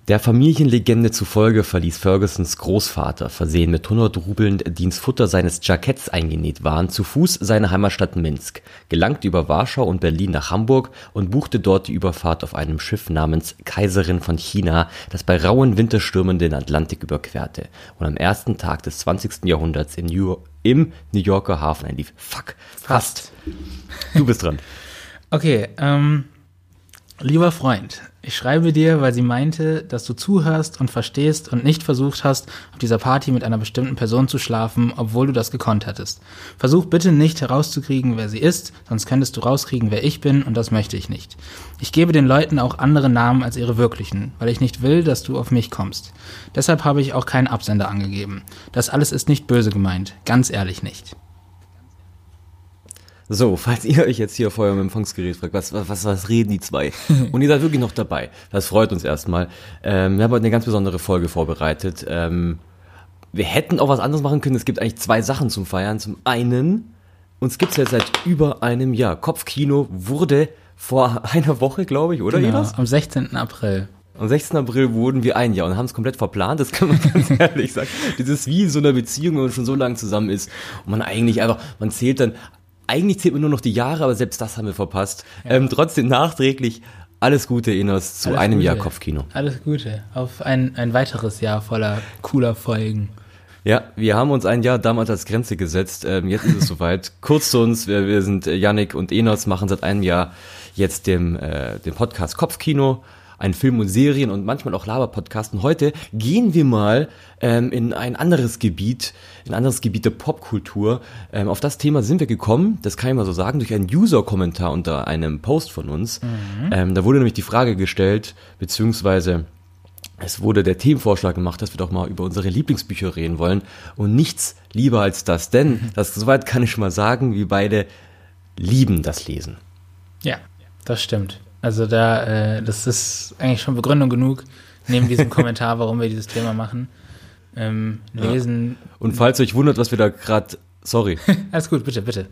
Der Familienlegende zufolge verließ Fergusons Großvater, versehen mit 100 Rubeln, die ins Futter seines Jacketts eingenäht waren, zu Fuß seine Heimatstadt Minsk, gelangte über Warschau und Berlin nach Hamburg und buchte dort die Überfahrt auf einem Schiff namens Kaiserin von China, das bei rauen Winterstürmen den Atlantik überquerte und am ersten Tag des 20. Jahrhunderts im New Yorker Hafen einlief. Fast. Du bist dran. Okay, lieber Freund, ich schreibe dir, weil sie meinte, dass du zuhörst und verstehst und nicht versucht hast, auf dieser Party mit einer bestimmten Person zu schlafen, obwohl du das gekonnt hättest. Versuch bitte nicht herauszukriegen, wer sie ist, sonst könntest du rauskriegen, wer ich bin, und das möchte ich nicht. Ich gebe den Leuten auch andere Namen als ihre wirklichen, weil ich nicht will, dass du auf mich kommst. Deshalb habe ich auch keinen Absender angegeben. Das alles ist nicht böse gemeint, ganz ehrlich nicht. So, falls ihr euch jetzt hier vor eurem Empfangsgerät fragt, was reden die zwei? Und ihr seid wirklich noch dabei. Das freut uns erstmal. Wir haben heute eine ganz besondere Folge vorbereitet. Wir hätten auch was anderes machen können. Es gibt eigentlich 2 Sachen zum Feiern. Zum einen, uns gibt's jetzt seit über einem Jahr. Kopfkino wurde vor einer Woche, glaube ich, oder? Genau, am 16. April. Am 16. April wurden wir ein Jahr und haben es komplett verplant, das kann man ganz ehrlich sagen. Das ist wie in so einer Beziehung, wenn man schon so lange zusammen ist und man eigentlich einfach, man zählt dann, eigentlich zählt man nur noch die Jahre, aber selbst das haben wir verpasst. Ja. Trotzdem nachträglich alles Gute, Enos, zu einem Jahr Kopfkino. Alles Gute auf ein weiteres Jahr voller cooler Folgen. Ja, wir haben uns ein Jahr damals als Grenze gesetzt. Jetzt ist es soweit. Kurz zu uns, wir sind Yannick und Enos, machen seit einem Jahr jetzt den Podcast Kopfkino, ein Film- und Serien- und manchmal auch Laber-Podcast. Und heute gehen wir mal in ein anderes Gebiet der Popkultur. Auf das Thema sind wir gekommen, das kann ich mal so sagen, durch einen User-Kommentar unter einem Post von uns. Da wurde nämlich die Frage gestellt, beziehungsweise es wurde der Themenvorschlag gemacht, dass wir doch mal über unsere Lieblingsbücher reden wollen. Und nichts lieber als das, denn, soweit kann ich schon mal sagen, wir beide lieben das Lesen. Ja, das stimmt. Also das ist eigentlich schon Begründung genug, neben diesem Kommentar, warum wir dieses Thema machen. Lesen. Ja. Und falls ihr euch wundert, was wir da gerade, sorry. Alles gut, bitte.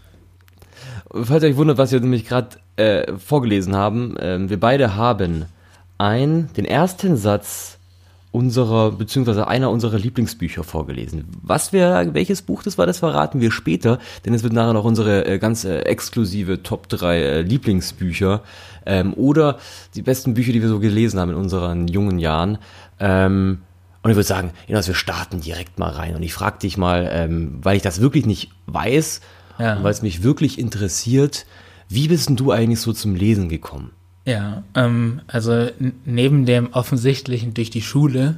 Falls ihr euch wundert, was wir nämlich gerade vorgelesen haben, wir beide haben den ersten Satz beziehungsweise einer unserer Lieblingsbücher vorgelesen. Welches Buch das war, das verraten wir später, denn es wird nachher noch unsere ganz exklusive Top 3 Lieblingsbücher oder die besten Bücher, die wir so gelesen haben in unseren jungen Jahren. Und ich würde sagen, Jonas, wir starten direkt mal rein. Und ich frage dich mal, weil ich das wirklich nicht weiß und weil es mich wirklich interessiert, wie bist denn du eigentlich so zum Lesen gekommen? Ja, also neben dem offensichtlichen durch die Schule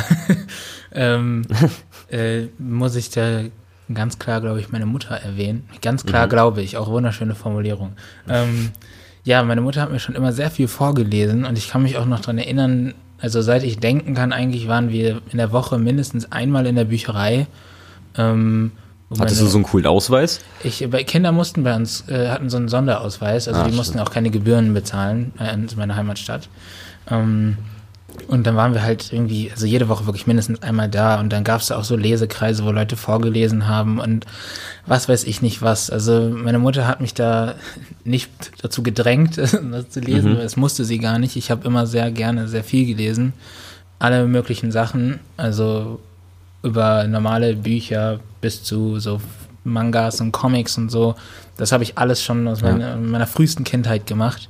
muss ich da ganz klar, glaube ich, meine Mutter erwähnen. Ganz klar, glaube ich, auch wunderschöne Formulierung. Ja, meine Mutter hat mir schon immer sehr viel vorgelesen und ich kann mich auch noch dran erinnern, also seit ich denken kann, eigentlich waren wir in der Woche mindestens einmal in der Bücherei. Hattest du so einen coolen Ausweis? Kinder mussten bei uns, hatten so einen Sonderausweis, also die mussten auch keine Gebühren bezahlen in meiner Heimatstadt. Und dann waren wir halt irgendwie, also jede Woche wirklich mindestens einmal da und dann gab es auch so Lesekreise, wo Leute vorgelesen haben und was weiß ich nicht was. Also meine Mutter hat mich da nicht dazu gedrängt, das zu lesen, das musste sie gar nicht. Ich habe immer sehr gerne sehr viel gelesen, alle möglichen Sachen, also über normale Bücher bis zu so Mangas und Comics und so. Das habe ich alles schon aus meiner frühesten Kindheit gemacht.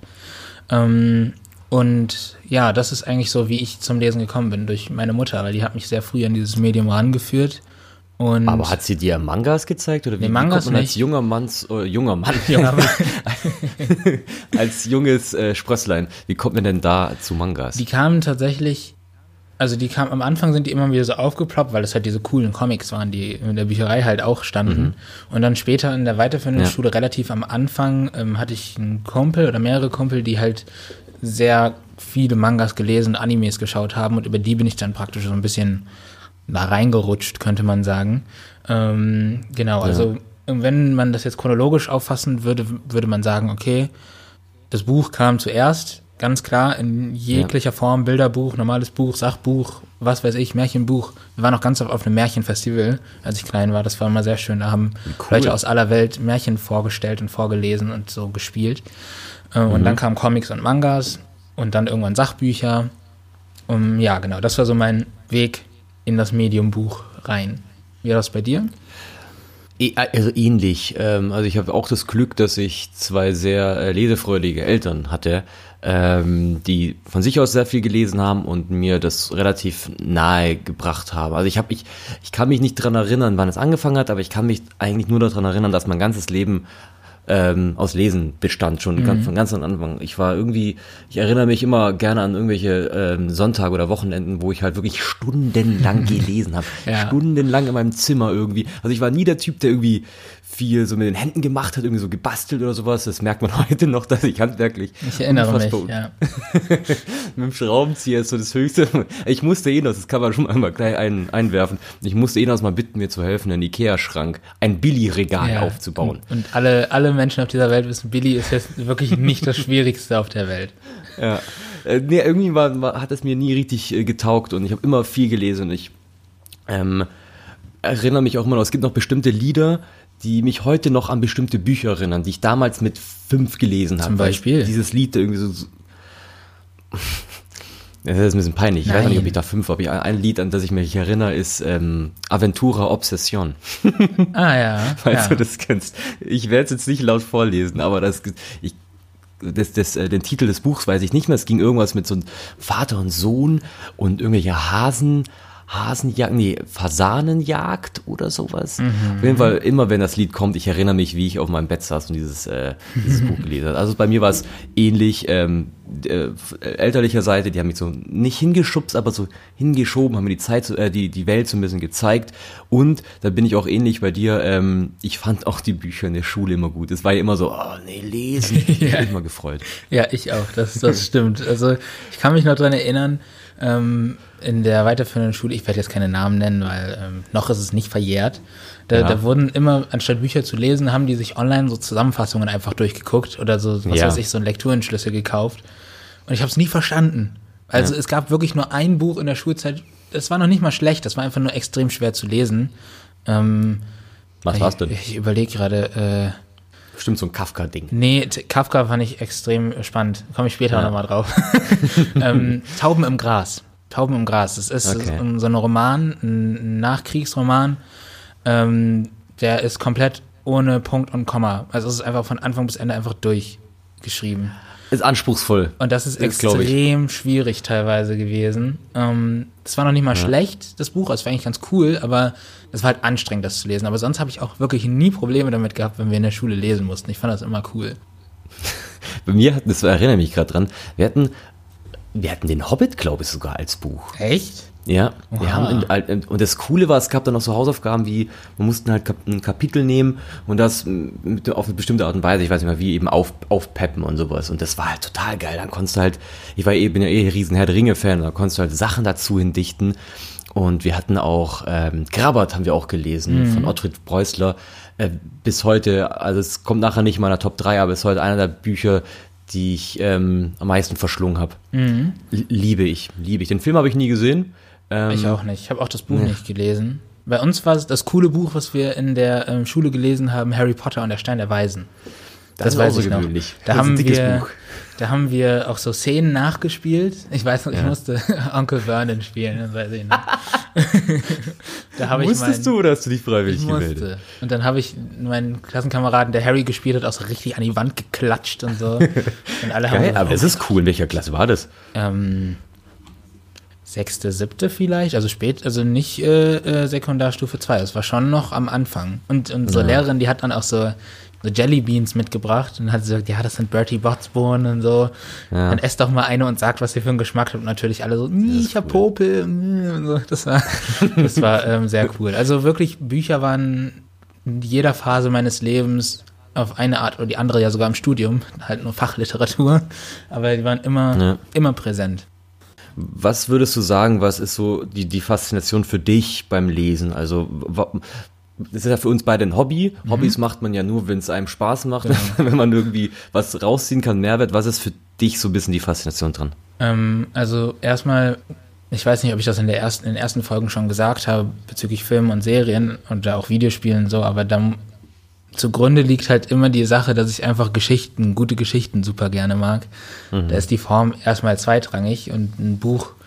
Und ja, das ist eigentlich so, wie ich zum Lesen gekommen bin, durch meine Mutter, weil die hat mich sehr früh an dieses Medium rangeführt. Und aber hat sie dir Mangas gezeigt? Oder wie Mangas kommt man nicht. Als junges Sprösslein, wie kommt man denn da zu Mangas? Die kamen tatsächlich... Also am Anfang sind die immer wieder so aufgeploppt, weil das halt diese coolen Comics waren, die in der Bücherei halt auch standen. Und dann später in der weiterführenden Schule, relativ am Anfang, hatte ich einen Kumpel oder mehrere Kumpel, die halt sehr viele Mangas gelesen, Animes geschaut haben und über die bin ich dann praktisch so ein bisschen da reingerutscht, könnte man sagen. Also wenn man das jetzt chronologisch auffassen würde, würde man sagen, okay, das Buch kam zuerst, ganz klar, in jeglicher Form, Bilderbuch, normales Buch, Sachbuch, was weiß ich, Märchenbuch. Wir waren auch ganz oft auf einem Märchenfestival, als ich klein war. Das war immer sehr schön. Da haben Leute aus aller Welt Märchen vorgestellt und vorgelesen und so gespielt. Und dann kamen Comics und Mangas und dann irgendwann Sachbücher. Ja, genau, das war so mein Weg in das Medium-Buch rein. Wie war das bei dir? Also ähnlich. Also ich habe auch das Glück, dass ich zwei sehr lesefreudige Eltern hatte, die von sich aus sehr viel gelesen haben und mir das relativ nahe gebracht haben. Also ich kann mich nicht dran erinnern, wann es angefangen hat, aber ich kann mich eigentlich nur daran erinnern, dass mein ganzes Leben aus Lesen bestand, schon von ganz am Anfang. Ich erinnere mich immer gerne an irgendwelche Sonntage oder Wochenenden, wo ich halt wirklich stundenlang gelesen habe. Ja. Stundenlang in meinem Zimmer irgendwie. Also ich war nie der Typ, der irgendwie viel so mit den Händen gemacht hat, irgendwie so gebastelt oder sowas. Das merkt man heute noch, dass ich handwerklich... Ich erinnere mich, ja. Mit dem Schraubenzieher ist so das Höchste. Ich musste das kann man schon einmal gleich einwerfen, ich musste mal bitten, mir zu helfen, einen Ikea-Schrank, ein Billy-Regal aufzubauen. Und alle Menschen auf dieser Welt wissen, Billy ist jetzt wirklich nicht das Schwierigste auf der Welt. Ja. Nee, irgendwie hat es mir nie richtig getaugt und ich habe immer viel gelesen und ich erinnere mich auch immer noch, es gibt noch bestimmte Lieder, die mich heute noch an bestimmte Bücher erinnern, die ich damals mit 5 gelesen habe. Zum Beispiel? Dieses Lied irgendwie so... Das ist ein bisschen peinlich. Ich weiß nicht, ob ich da 5 habe. Ein Lied, an das ich mich erinnere, ist Aventura Obsession. Ah ja. Falls du das kennst. Ich werde es jetzt nicht laut vorlesen, aber den Titel des Buchs weiß ich nicht mehr. Es ging irgendwas mit so einem Vater und Sohn und irgendwelche Fasanenjagd oder sowas. Auf jeden Fall, immer wenn das Lied kommt, ich erinnere mich, wie ich auf meinem Bett saß und dieses Buch gelesen habe. Also bei mir war es ähnlich, elterlicher Seite, die haben mich so nicht hingeschubst, aber so hingeschoben, haben mir die Welt so ein bisschen gezeigt. Und da bin ich auch ähnlich bei dir, ich fand auch die Bücher in der Schule immer gut. Es war ja immer so, lesen, ich bin immer gefreut. Ja, ich auch, das stimmt. Also ich kann mich noch dran erinnern, in der weiterführenden Schule, ich werde jetzt keine Namen nennen, weil noch ist es nicht verjährt, da wurden immer, anstatt Bücher zu lesen, haben die sich online so Zusammenfassungen einfach durchgeguckt oder so, weiß ich, so einen Lekturenschlüssel gekauft und ich habe es nie verstanden. Also es gab wirklich nur ein Buch in der Schulzeit, das war noch nicht mal schlecht, das war einfach nur extrem schwer zu lesen. Was war's denn? Ich überlege gerade, bestimmt so ein Kafka-Ding. Nee, Kafka fand ich extrem spannend. Komme ich später nochmal drauf. Tauben im Gras. Das ist so ein Roman, ein Nachkriegsroman. Der ist komplett ohne Punkt und Komma. Also es ist einfach von Anfang bis Ende einfach durchgeschrieben. Ist anspruchsvoll. Und das ist extrem schwierig teilweise gewesen. Das war noch nicht mal schlecht, das Buch. Es war eigentlich ganz cool, aber es war halt anstrengend, das zu lesen. Aber sonst habe ich auch wirklich nie Probleme damit gehabt, wenn wir in der Schule lesen mussten. Ich fand das immer cool. Bei mir das erinnere mich gerade dran, wir hatten den Hobbit, glaube ich, sogar als Buch. Echt? Ja, wir haben und das Coole war, es gab dann noch so Hausaufgaben wie, wir mussten halt ein Kapitel nehmen und das auf eine bestimmte Art und Weise, ich weiß nicht mehr wie, eben aufpeppen und sowas. Und das war halt total geil. Dann konntest du halt, bin ja ein riesen Herr der Ringe-Fan, da konntest du halt Sachen dazu hindichten. Und wir hatten auch, Grabbert haben wir auch gelesen, von Ottfried Preußler. Bis heute, also es kommt nachher nicht in meiner Top 3, aber es ist heute einer der Bücher, die ich am meisten verschlungen habe. Liebe ich. Den Film habe ich nie gesehen. Ich auch nicht. Ich habe auch das Buch nicht gelesen. Bei uns war es das coole Buch, was wir in der Schule gelesen haben, Harry Potter und der Stein der Weisen. Das war außergewöhnlich. Da haben wir auch so Szenen nachgespielt. Ich weiß noch, ich musste Onkel Vernon spielen, das weiß ich noch. Musstest du oder hast du dich freiwillig gemeldet? Und dann habe ich meinen Klassenkameraden, der Harry gespielt hat, auch so richtig an die Wand geklatscht und so. Und alle haben aber das ist cool. In welcher Klasse war das? 6., 7. vielleicht, also nicht Sekundarstufe 2, das war schon noch am Anfang. Und unsere Lehrerin, die hat dann auch so Jellybeans mitgebracht und hat gesagt, ja, das sind Bertie Botts Bohnen und so. Dann esst doch mal eine und sagt, was ihr für einen Geschmack habt. Und natürlich alle so, ich hab Popel. Und so. Das war sehr cool. Also wirklich, Bücher waren in jeder Phase meines Lebens auf eine Art oder die andere, ja sogar im Studium, halt nur Fachliteratur, aber die waren immer präsent. Was würdest du sagen, was ist so die Faszination für dich beim Lesen? Also das ist ja für uns beide ein Hobby. Hobbys macht man ja nur, wenn es einem Spaß macht, wenn man irgendwie was rausziehen kann, Mehrwert. Was ist für dich so ein bisschen die Faszination dran? Also erstmal, ich weiß nicht, ob ich das in den ersten Folgen schon gesagt habe, bezüglich Filmen und Serien und da auch Videospielen und so, aber dann zugrunde liegt halt immer die Sache, dass ich einfach gute Geschichten super gerne mag. Da ist die Form erstmal zweitrangig und ein Buch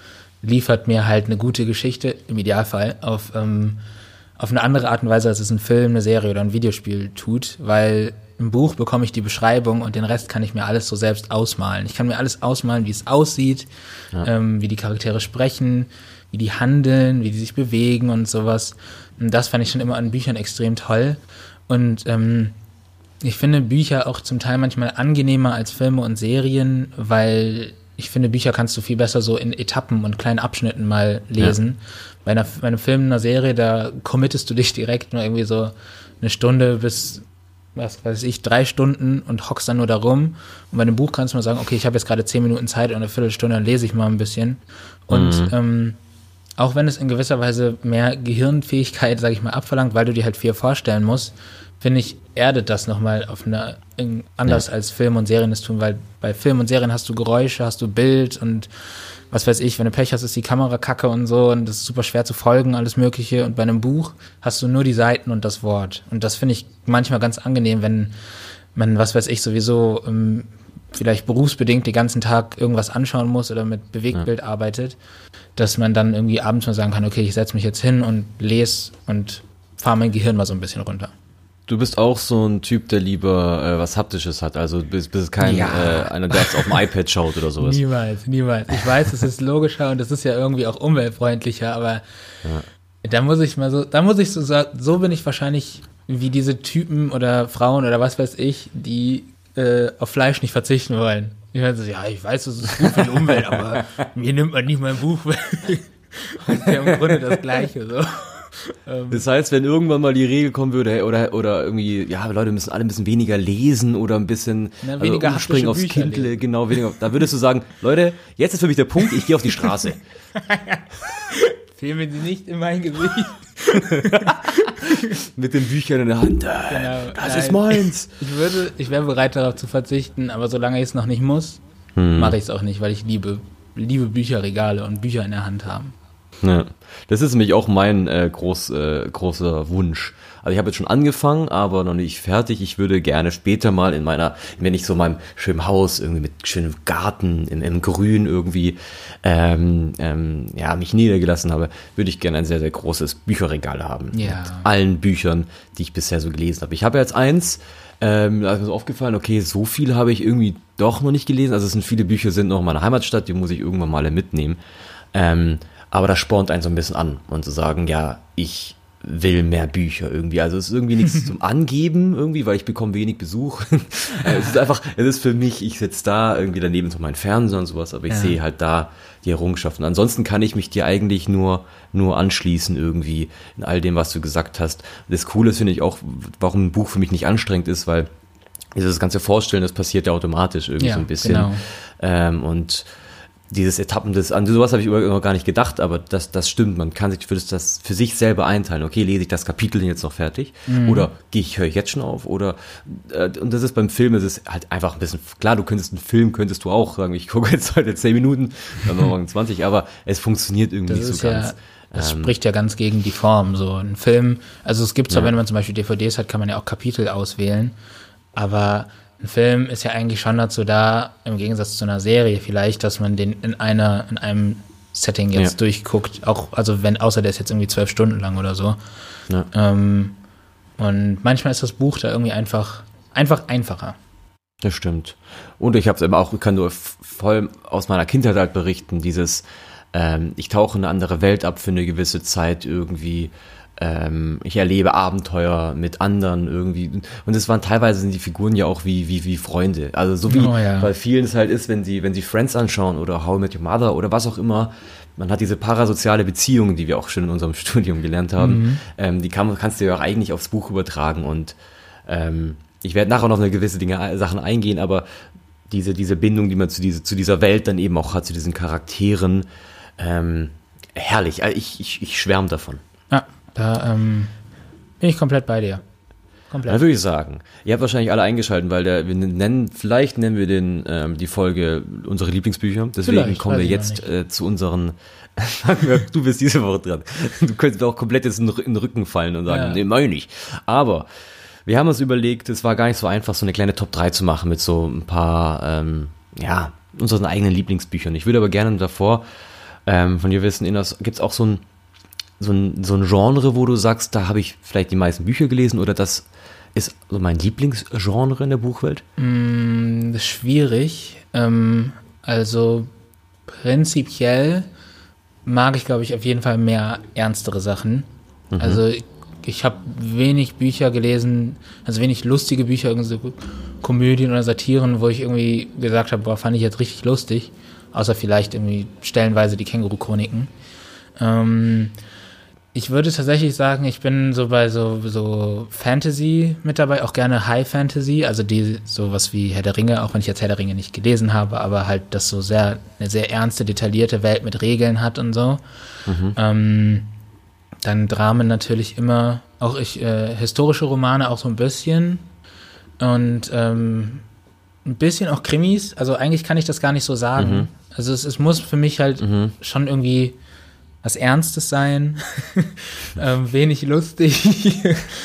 liefert mir halt eine gute Geschichte, im Idealfall, auf eine andere Art und Weise, als es ein Film, eine Serie oder ein Videospiel tut, weil im Buch bekomme ich die Beschreibung und den Rest kann ich mir alles so selbst ausmalen. Ich kann mir alles ausmalen, wie es aussieht, wie die Charaktere sprechen, wie die handeln, wie die sich bewegen und sowas. Und das fand ich schon immer an Büchern extrem toll. Und ich finde Bücher auch zum Teil manchmal angenehmer als Filme und Serien, weil ich finde, Bücher kannst du viel besser so in Etappen und kleinen Abschnitten mal lesen. Ja. Bei einem Film, einer Serie, da committest du dich direkt nur irgendwie so eine Stunde bis, was weiß ich, 3 Stunden und hockst dann nur da rum. Und bei einem Buch kannst du mal sagen, okay, ich habe jetzt gerade 10 Minuten Zeit und eine Viertelstunde, dann lese ich mal ein bisschen. Und auch wenn es in gewisser Weise mehr Gehirnfähigkeit, sage ich mal, abverlangt, weil du dir halt viel vorstellen musst, finde ich, erdet das nochmal auf eine anders als Film und Serien es tun, weil bei Film und Serien hast du Geräusche, hast du Bild und was weiß ich, wenn du Pech hast, ist die Kamera kacke und so und das ist super schwer zu folgen, alles Mögliche. Und bei einem Buch hast du nur die Seiten und das Wort. Und das finde ich manchmal ganz angenehm, wenn man, was weiß ich, sowieso vielleicht berufsbedingt den ganzen Tag irgendwas anschauen muss oder mit Bewegtbild arbeitet, dass man dann irgendwie abends mal sagen kann, okay, ich setze mich jetzt hin und lese und fahre mein Gehirn mal so ein bisschen runter. Du bist auch so ein Typ, der lieber was Haptisches hat, also bist kein einer, der jetzt auf dem iPad schaut oder sowas. Niemals. Ich weiß, es ist logischer und es ist ja irgendwie auch umweltfreundlicher, aber da muss ich so sagen, so bin ich wahrscheinlich wie diese Typen oder Frauen oder was weiß ich, die auf Fleisch nicht verzichten wollen. Ich meine so, ja, ich weiß, das ist gut für die Umwelt, aber mir nimmt man nicht mein Buch weg. Das ist ja im Grunde das Gleiche, so. Das heißt, wenn irgendwann mal die Regel kommen würde, oder irgendwie, ja, Leute müssen alle ein bisschen weniger lesen oder ein bisschen weniger umspringen aufs Bücher Kindle, lesen. Genau, weniger, da würdest du sagen, Leute, jetzt ist für mich der Punkt, ich gehe auf die Straße. Filmen Sie nicht in mein Gesicht. Mit den Büchern in der Hand. Genau, das ist meins. Ich wäre bereit darauf zu verzichten, aber solange ich es noch nicht muss, mache ich es auch nicht, weil ich liebe Bücherregale und Bücher in der Hand haben. Ja, das ist nämlich auch mein großer Wunsch. Also ich habe jetzt schon angefangen, aber noch nicht fertig. Ich würde gerne später mal wenn ich so in meinem schönen Haus, irgendwie mit schönem Garten, im Grün irgendwie, mich niedergelassen habe, würde ich gerne ein sehr, sehr großes Bücherregal haben. Ja. Mit allen Büchern, die ich bisher so gelesen habe. Ich habe jetzt eins, da ist mir so aufgefallen, okay, so viel habe ich irgendwie doch noch nicht gelesen. Also viele Bücher sind noch in meiner Heimatstadt, die muss ich irgendwann mal mitnehmen. Aber das spornt einen so ein bisschen an und zu sagen, ja, ich will mehr Bücher irgendwie. Also es ist irgendwie nichts zum Angeben irgendwie, weil ich bekomme wenig Besuch. Es ist für mich, ich sitze da irgendwie daneben zu meinem Fernseher und sowas, aber ich sehe halt da die Errungenschaften. Ansonsten kann ich mich dir eigentlich nur anschließen irgendwie in all dem, was du gesagt hast. Das Coole ist, finde ich auch, warum ein Buch für mich nicht anstrengend ist, weil dieses ganze Vorstellen, das passiert ja automatisch irgendwie so ein bisschen. Genau. Und dieses an sowas habe ich immer gar nicht gedacht, aber das stimmt, man kann sich das für sich selber einteilen. Okay, lese ich das Kapitel jetzt noch fertig? Oder höre ich jetzt schon auf? Oder und das ist beim Film, es ist halt einfach ein bisschen, klar, könntest du auch sagen, ich gucke jetzt heute 10 Minuten, dann morgen 20, aber es funktioniert irgendwie nicht so ganz. Das spricht ja ganz gegen die Form, so ein Film, also es gibt zwar, wenn man zum Beispiel DVDs hat, kann man ja auch Kapitel auswählen, aber ein Film ist ja eigentlich schon dazu da, im Gegensatz zu einer Serie vielleicht, dass man den in einem Setting jetzt durchguckt, auch, also außer der ist jetzt irgendwie 12 Stunden lang oder so. Ja. Und manchmal ist das Buch da irgendwie einfach einfacher. Das stimmt. Und ich kann nur voll aus meiner Kindheit halt berichten, dieses, ich tauche in eine andere Welt ab für eine gewisse Zeit irgendwie. Ich erlebe Abenteuer mit anderen irgendwie. Und teilweise sind die Figuren ja auch wie Freunde. Also so wie bei vielen es halt ist, wenn sie Friends anschauen oder How I Met Your Mother oder was auch immer. Man hat diese parasoziale Beziehung, die wir auch schon in unserem Studium gelernt haben. Die kannst du ja auch eigentlich aufs Buch übertragen. Und ich werde nachher noch eine gewisse Sachen eingehen, aber diese Bindung, die man zu dieser Welt dann eben auch hat, zu diesen Charakteren, herrlich. Also ich schwärme davon. Ja. Da bin ich komplett bei dir. Komplett. Dann würde ich sagen, ihr habt wahrscheinlich alle eingeschaltet, weil vielleicht nennen wir die Folge unsere Lieblingsbücher. Deswegen kommen wir jetzt zu unseren, du bist diese Woche dran. Du könntest auch komplett jetzt in den Rücken fallen und sagen, nee, meine ich. Aber wir haben uns überlegt, es war gar nicht so einfach, so eine kleine Top 3 zu machen mit so ein paar, unseren eigenen Lieblingsbüchern. Ich würde aber gerne davor Von dir wissen, gibt es auch so ein Genre, wo du sagst, da habe ich vielleicht die meisten Bücher gelesen oder das ist so mein Lieblingsgenre in der Buchwelt? Das ist schwierig. Also prinzipiell mag ich, glaube ich, auf jeden Fall mehr ernstere Sachen. Also ich habe wenig Bücher gelesen, also wenig lustige Bücher, irgendwie so Komödien oder Satiren, wo ich irgendwie gesagt habe, boah, fand ich jetzt richtig lustig. Außer vielleicht irgendwie stellenweise die Känguru-Chroniken. Ich würde tatsächlich sagen, ich bin so bei so Fantasy mit dabei, auch gerne High Fantasy, also die sowas wie Herr der Ringe, auch wenn ich jetzt Herr der Ringe nicht gelesen habe, aber halt das so eine sehr ernste, detaillierte Welt mit Regeln hat und so. Dann Dramen natürlich immer, auch historische Romane auch so ein bisschen und ein bisschen auch Krimis, also eigentlich kann ich das gar nicht so sagen. Also es muss für mich halt schon irgendwie was Ernstes sein, wenig lustig.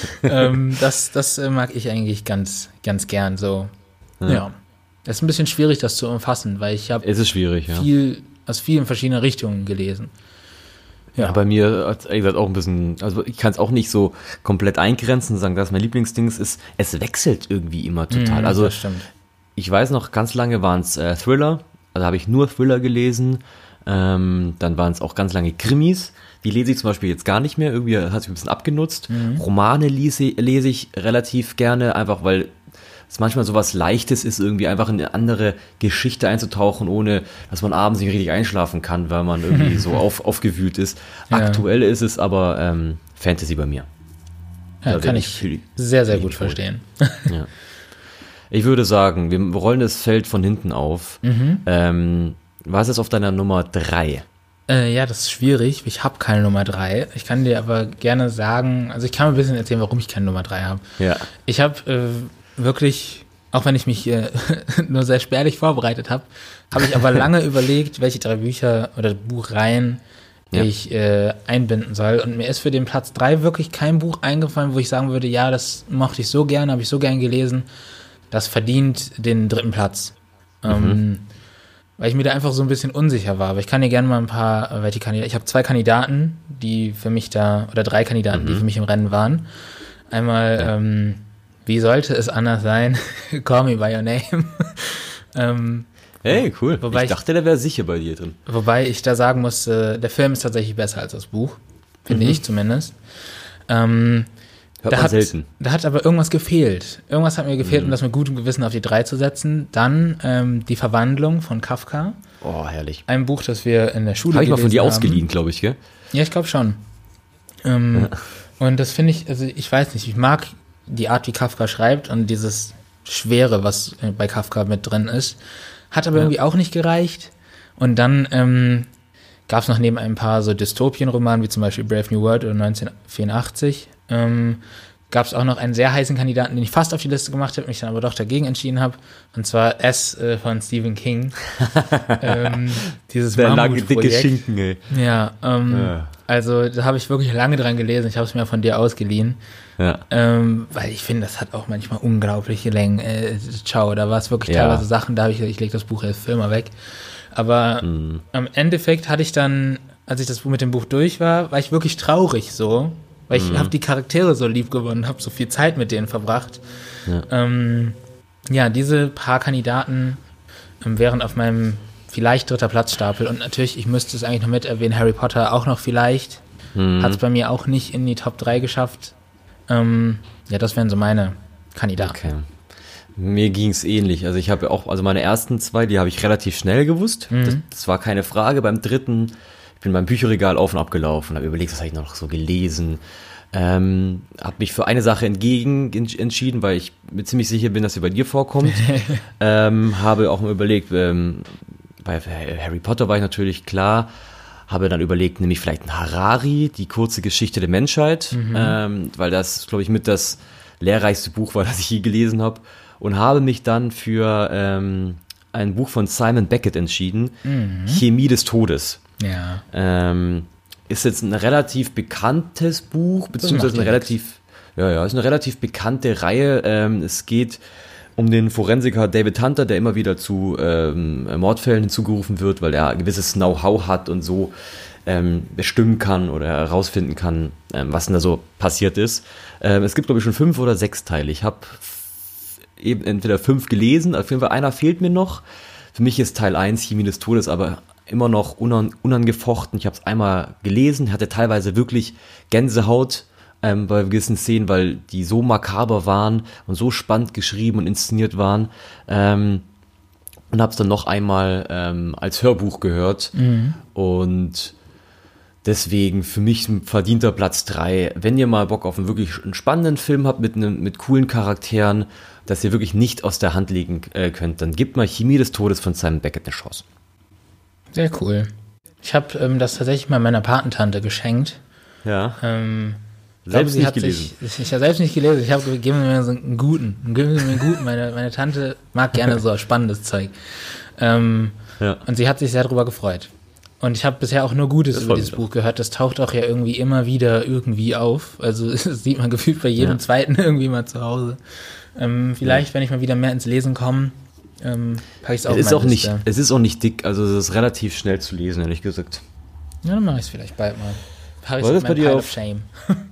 Das mag ich eigentlich ganz, ganz gern so. Ja. Das ist ein bisschen schwierig, das zu umfassen, weil ich habe viel aus vielen verschiedenen Richtungen gelesen. Ja, bei mir hat es gesagt auch ein bisschen, also ich kann es auch nicht so komplett eingrenzen und sagen, dass mein Lieblingsding ist, es wechselt irgendwie immer total. Also das stimmt. Ich weiß noch, ganz lange waren es Thriller, also habe ich nur Thriller gelesen. Dann waren es auch ganz lange Krimis. Die lese ich zum Beispiel jetzt gar nicht mehr. Irgendwie hat sich ein bisschen abgenutzt. Romane lese ich relativ gerne, einfach weil es manchmal so was Leichtes ist, irgendwie einfach in eine andere Geschichte einzutauchen, ohne dass man abends nicht richtig einschlafen kann, weil man irgendwie so aufgewühlt ist. Ja. Aktuell ist es aber Fantasy bei mir. Ja, kann ich sehr, sehr gut verstehen. Ja. Ich würde sagen, wir rollen das Feld von hinten auf. Was ist auf deiner Nummer 3? Ja, das ist schwierig. Ich habe keine Nummer 3. Ich kann dir aber gerne sagen, also ich kann mir ein bisschen erzählen, warum ich keine Nummer 3 habe. Ja. Ich habe wirklich, auch wenn ich mich nur sehr spärlich vorbereitet habe ich aber lange überlegt, welche 3 Bücher oder Buchreihen ich einbinden soll. Und mir ist für den Platz 3 wirklich kein Buch eingefallen, wo ich sagen würde, ja, das mochte ich so gerne, habe ich so gern gelesen. Das verdient den 3. Platz. Weil ich mir da einfach so ein bisschen unsicher war. Aber ich kann dir gerne mal ein paar, ich habe 2 Kandidaten, die für mich oder 3 Kandidaten, die für mich im Rennen waren. Einmal, wie sollte es anders sein? Call Me By Your Name. Hey, cool. Ich dachte, der wäre sicher bei dir drin. Wobei ich da sagen muss, der Film ist tatsächlich besser als das Buch. Finde ich zumindest. Hört man selten. Da hat aber irgendwas gefehlt. Irgendwas hat mir gefehlt, um das mit gutem Gewissen auf die 3 zu setzen. Dann Die Verwandlung von Kafka. Oh, herrlich. Ein Buch, das wir in der Schule gelesen haben. Habe ich mal von dir ausgeliehen, glaube ich, gell? Ja, ich glaube schon. Und das finde ich, also ich weiß nicht, ich mag die Art, wie Kafka schreibt und dieses Schwere, was bei Kafka mit drin ist. Hat aber irgendwie auch nicht gereicht. Und dann gab es noch neben ein paar so Dystopien-Romanen, wie zum Beispiel Brave New World oder 1984, gab es auch noch einen sehr heißen Kandidaten, den ich fast auf die Liste gemacht habe, mich dann aber doch dagegen entschieden habe. Und zwar S von Stephen King. Dieses der lange, Mammutprojekt. dicke Schinken, ey. Ja, also da habe ich wirklich lange dran gelesen. Ich habe es mir von dir ausgeliehen. Ja. Weil ich finde, das hat auch manchmal unglaubliche Längen. Ciao, da war es wirklich teilweise Sachen, da habe ich lege das Buch jetzt für immer weg. Aber am Endeffekt hatte ich dann, als ich das mit dem Buch durch war ich wirklich traurig so. Weil ich habe die Charaktere so lieb gewonnen, habe so viel Zeit mit denen verbracht. Ja, diese paar Kandidaten wären auf meinem vielleicht 3. Platzstapel. Und natürlich, ich müsste es eigentlich noch mit erwähnen, Harry Potter auch noch vielleicht. Hat es bei mir auch nicht in die Top 3 geschafft. Ja, das wären so meine Kandidaten. Okay. Mir ging es ähnlich. Also ich habe auch, also meine ersten 2, die habe ich relativ schnell gewusst. Das war keine Frage. Beim 3. Ich bin beim Bücherregal auf und ab gelaufen, habe überlegt, was habe ich noch so gelesen. Habe mich für eine Sache entschieden, weil ich mir ziemlich sicher bin, dass sie bei dir vorkommt. Habe auch mal überlegt, bei Harry Potter war ich natürlich klar, habe dann überlegt, nämlich vielleicht ein Harari, die kurze Geschichte der Menschheit, weil das, glaube ich, mit das lehrreichste Buch war, das ich je gelesen habe. Und habe mich dann für ein Buch von Simon Beckett entschieden, Chemie des Todes. Ja. Ist jetzt ein relativ bekanntes Buch, beziehungsweise ist eine relativ bekannte Reihe. Es geht um den Forensiker David Hunter, der immer wieder zu Mordfällen hinzugerufen wird, weil er ein gewisses Know-how hat und so bestimmen kann oder herausfinden kann, was denn da so passiert ist. Es gibt, glaube ich, schon 5 oder 6 Teile. Ich habe eben entweder 5 gelesen, auf jeden Fall einer fehlt mir noch. Für mich ist Teil 1 Chemie des Todes aber immer noch unangefochten. Ich habe es einmal gelesen, hatte teilweise wirklich Gänsehaut bei gewissen Szenen, weil die so makaber waren und so spannend geschrieben und inszeniert waren. Und habe es dann noch einmal als Hörbuch gehört. Und deswegen für mich ein verdienter Platz 3. Wenn ihr mal Bock auf einen wirklich spannenden Film habt mit coolen Charakteren, dass ihr wirklich nicht aus der Hand legen könnt, dann gebt mal Chemie des Todes von Simon Beckett eine Chance. Sehr cool. Ich habe das tatsächlich mal meiner Patentante geschenkt. Ja. Selbst nicht gelesen. Ich habe selbst nicht gelesen. Ich habe gegeben mir so einen guten. Meine Tante mag gerne so spannendes Zeug. Und sie hat sich sehr darüber gefreut. Und ich habe bisher auch nur Gutes über dieses Buch gehört. Das taucht auch ja irgendwie immer wieder irgendwie auf. Also das sieht man gefühlt bei jedem zweiten irgendwie mal zu Hause. Vielleicht, wenn ich mal wieder mehr ins Lesen komme, packe ich es auch mal. Es ist auch nicht dick. Also es ist relativ schnell zu lesen, ehrlich gesagt. Ja, dann mache ich es vielleicht bald mal. Was ist bei dir auf Shame?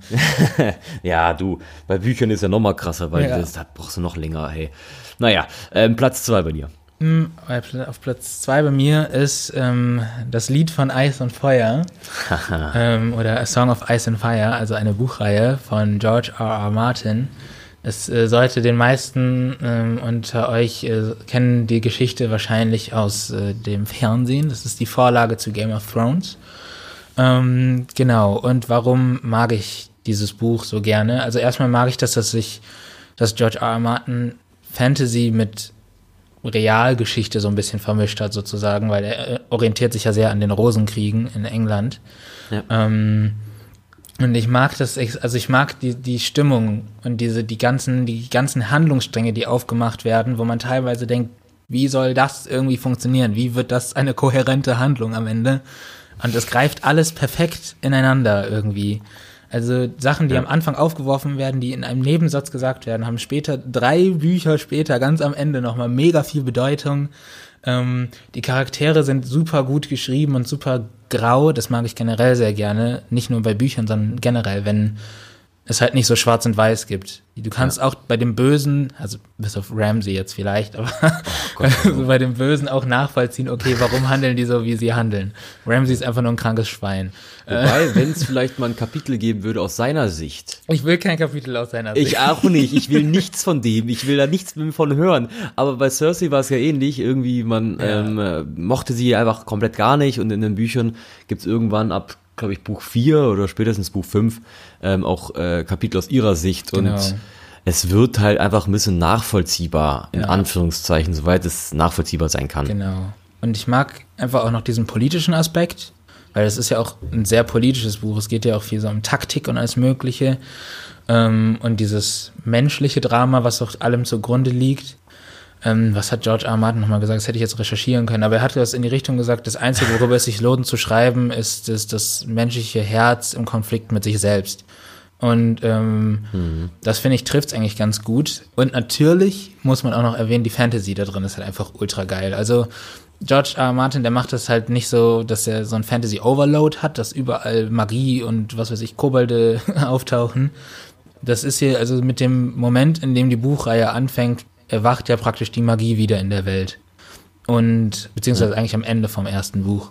Ja, du, bei Büchern ist ja noch mal krasser, weil da brauchst du noch länger, hey. Naja, Platz 2 bei dir. Auf Platz 2 bei mir ist das Lied von Eis und Feuer oder A Song of Ice and Fire, also eine Buchreihe von George R.R. Martin. Es sollte den meisten unter euch kennen die Geschichte wahrscheinlich aus dem Fernsehen. Das ist die Vorlage zu Game of Thrones. Genau, und warum mag ich dieses Buch so gerne? Also erstmal mag ich, dass George R.R. Martin Fantasy mit Realgeschichte so ein bisschen vermischt hat sozusagen, weil er orientiert sich ja sehr an den Rosenkriegen in England. Ja. Und ich mag ich mag die Stimmung und die ganzen Handlungsstränge, die aufgemacht werden, wo man teilweise denkt, wie soll das irgendwie funktionieren? Wie wird das eine kohärente Handlung am Ende? Und es greift alles perfekt ineinander irgendwie. Also Sachen, die am Anfang aufgeworfen werden, die in einem Nebensatz gesagt werden, haben 3 Bücher später, ganz am Ende nochmal mega viel Bedeutung. Die Charaktere sind super gut geschrieben und super grau. Das mag ich generell sehr gerne. Nicht nur bei Büchern, sondern generell, wenn es halt nicht so schwarz und weiß gibt. Du kannst auch bei dem Bösen, also bis auf Ramsay jetzt vielleicht, aber also bei dem Bösen auch nachvollziehen, okay, warum handeln die so, wie sie handeln. Ramsay ist einfach nur ein krankes Schwein. Wobei, wenn es vielleicht mal ein Kapitel geben würde aus seiner Sicht. Ich will kein Kapitel aus seiner Sicht. Ich auch nicht. Ich will nichts von dem. Ich will da nichts von hören. Aber bei Cersei war es ja ähnlich. Irgendwie, man mochte sie einfach komplett gar nicht. Und in den Büchern gibt's irgendwann ab, glaube ich, Buch 4 oder spätestens Buch 5 auch Kapitel aus ihrer Sicht. Genau. Und es wird halt einfach ein bisschen nachvollziehbar, in Anführungszeichen, soweit es nachvollziehbar sein kann. Genau. Und ich mag einfach auch noch diesen politischen Aspekt, weil es ist ja auch ein sehr politisches Buch. Es geht ja auch viel so um Taktik und alles Mögliche. Und dieses menschliche Drama, was auch allem zugrunde liegt. Was hat George R. Martin nochmal gesagt? Das hätte ich jetzt recherchieren können. Aber er hat das in die Richtung gesagt, das Einzige, worüber es sich lohnt zu schreiben, ist das menschliche Herz im Konflikt mit sich selbst. Und das, finde ich, trifft es eigentlich ganz gut. Und natürlich muss man auch noch erwähnen, die Fantasy da drin ist halt einfach ultra geil. Also George R. Martin, der macht das halt nicht so, dass er so ein Fantasy-Overload hat, dass überall Magie und was weiß ich, Kobolde auftauchen. Das ist hier, also mit dem Moment, in dem die Buchreihe anfängt, erwacht ja praktisch die Magie wieder in der Welt. Und, beziehungsweise eigentlich am Ende vom ersten Buch.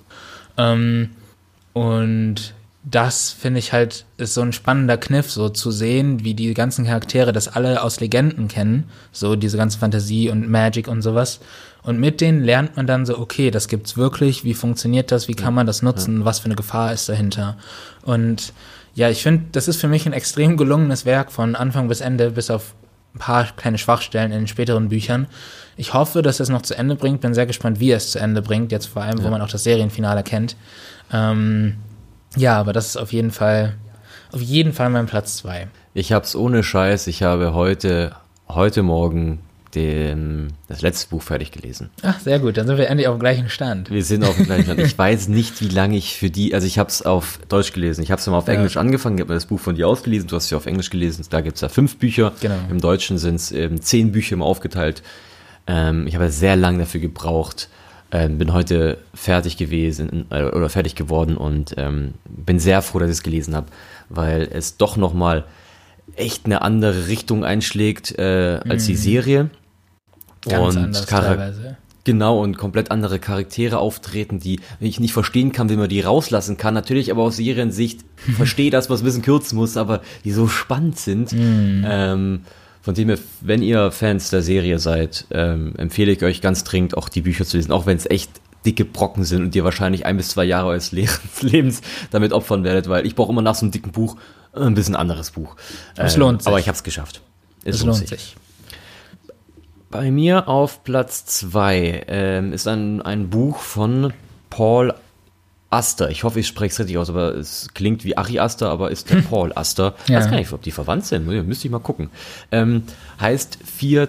Und das, finde ich halt, ist so ein spannender Kniff, so zu sehen, wie die ganzen Charaktere das alle aus Legenden kennen, so diese ganze Fantasie und Magic und sowas. Und mit denen lernt man dann so, okay, das gibt's wirklich, wie funktioniert das, wie kann man das nutzen, was für eine Gefahr ist dahinter. Und ja, ich finde, das ist für mich ein extrem gelungenes Werk von Anfang bis Ende, bis auf ein paar kleine Schwachstellen in den späteren Büchern. Ich hoffe, dass er es noch zu Ende bringt, bin sehr gespannt, wie er es zu Ende bringt, jetzt vor allem, wo man auch das Serienfinale kennt. Ja, aber das ist auf jeden Fall mein Platz 2. Ich hab's ohne Scheiß, ich habe heute Morgen das letzte Buch fertig gelesen. Ach, sehr gut, dann sind wir endlich auf dem gleichen Stand. Wir sind auf dem gleichen Stand. Ich weiß nicht, wie lange ich also ich habe es auf Deutsch gelesen. Ich habe es mal auf Englisch angefangen, ich habe mir das Buch von dir ausgelesen, du hast es ja auf Englisch gelesen. Da gibt es ja 5 Bücher. Genau. Im Deutschen sind es 10 Bücher immer aufgeteilt. Ich habe sehr lange dafür gebraucht. Bin heute fertig geworden und bin sehr froh, dass ich es gelesen habe, weil es doch nochmal echt eine andere Richtung einschlägt als die Serie. Ganz anders teilweise. Genau, und komplett andere Charaktere auftreten, die ich nicht verstehen kann, wie man die rauslassen kann. Natürlich aber aus Seriensicht verstehe das, was ein bisschen kürzen muss, aber die so spannend sind. Von dem her, wenn ihr Fans der Serie seid, empfehle ich euch ganz dringend auch die Bücher zu lesen, auch wenn es echt dicke Brocken sind und ihr wahrscheinlich 1 bis 2 Jahre eures Lebens damit opfern werdet, weil ich brauche immer nach so einem dicken Buch ein bisschen anderes Buch. Es lohnt sich. Aber ich habe es geschafft. Es lohnt sich. Bei mir auf Platz 2 ist ein Buch von Paul Auster. Ich hoffe, ich spreche es richtig aus, aber es klingt wie Ari Aster, aber ist der Paul Auster. Ich weiß gar nicht, ob die verwandt sind. Müsste ich mal gucken. Heißt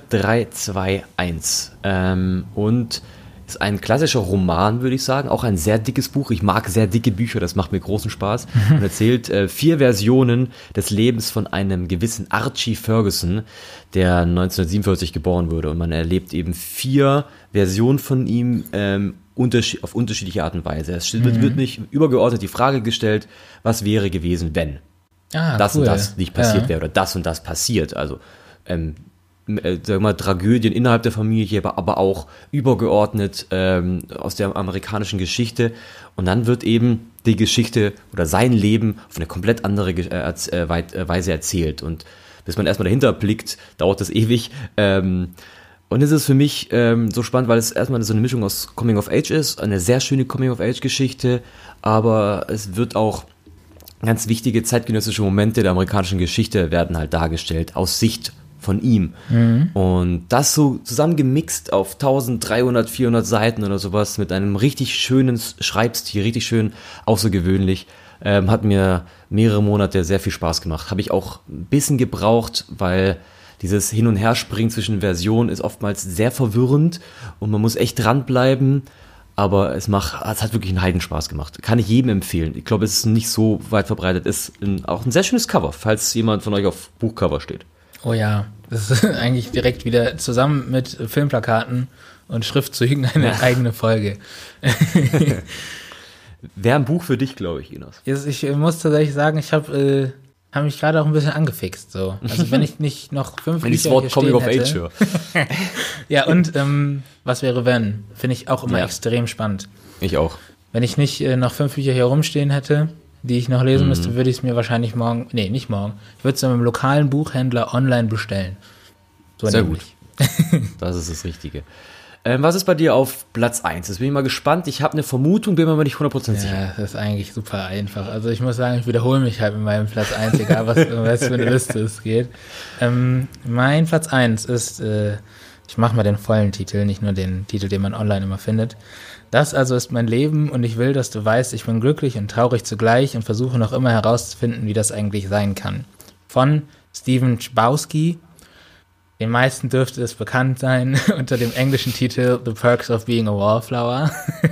4321 und ist ein klassischer Roman, würde ich sagen. Auch ein sehr dickes Buch. Ich mag sehr dicke Bücher, das macht mir großen Spaß. Und erzählt 4 Versionen des Lebens von einem gewissen Archie Ferguson, der 1947 geboren wurde. Und man erlebt eben 4 Versionen von ihm auf unterschiedliche Art und Weise. Es wird nicht übergeordnet die Frage gestellt, was wäre gewesen, wenn das und das nicht passiert wäre oder das und das passiert. Also sagen wir mal, Tragödien innerhalb der Familie, aber auch übergeordnet aus der amerikanischen Geschichte. Und dann wird eben die Geschichte oder sein Leben auf eine komplett andere Weise erzählt. Und bis man erstmal dahinter blickt, dauert das ewig. Und es ist für mich so spannend, weil es erstmal so eine Mischung aus Coming of Age ist, eine sehr schöne Coming of Age Geschichte, aber es wird auch ganz wichtige zeitgenössische Momente der amerikanischen Geschichte werden halt dargestellt aus Sicht von ihm. Und das so zusammengemixt auf 1300, 400 Seiten oder sowas mit einem richtig schönen Schreibstil, richtig schön außergewöhnlich, hat mir mehrere Monate sehr viel Spaß gemacht. Habe ich auch ein bisschen gebraucht, weil dieses Hin- und Herspringen zwischen Versionen ist oftmals sehr verwirrend und man muss echt dranbleiben, aber es hat wirklich einen Heidenspaß gemacht. Kann ich jedem empfehlen. Ich glaube, es ist nicht so weit verbreitet. Es ist auch ein sehr schönes Cover, falls jemand von euch auf Buchcover steht. Oh ja, das ist eigentlich direkt wieder zusammen mit Filmplakaten und Schriftzügen eine eigene Folge. Wäre ein Buch für dich, glaube ich, Inas. Ich muss tatsächlich sagen, ich habe mich gerade auch ein bisschen angefixt. So. Also wenn ich nicht noch 5 wenn ich das Wort Coming of Age höre. Ja, und was wäre wenn? Finde ich auch immer extrem spannend. Ich auch. Wenn ich nicht noch 5 Bücher hier rumstehen hätte, die ich noch lesen müsste, würde ich es mir wahrscheinlich nicht morgen. Ich würde es dann beim lokalen Buchhändler online bestellen. So sehr nämlich. Gut. Das ist das Richtige. Was ist bei dir auf Platz 1? Jetzt bin ich mal gespannt. Ich habe eine Vermutung, bin mir aber nicht 100% sicher. Ja, das ist eigentlich super einfach. Also ich muss sagen, ich wiederhole mich halt mit meinem Platz 1, egal was für eine Liste es geht. Mein Platz 1 ist, ich mache mal den vollen Titel, nicht nur den Titel, den man online immer findet. Das also ist mein Leben und ich will, dass du weißt, ich bin glücklich und traurig zugleich und versuche noch immer herauszufinden, wie das eigentlich sein kann. Von Stephen Chbosky. Den meisten dürfte es bekannt sein unter dem englischen Titel The Perks of Being a Wallflower.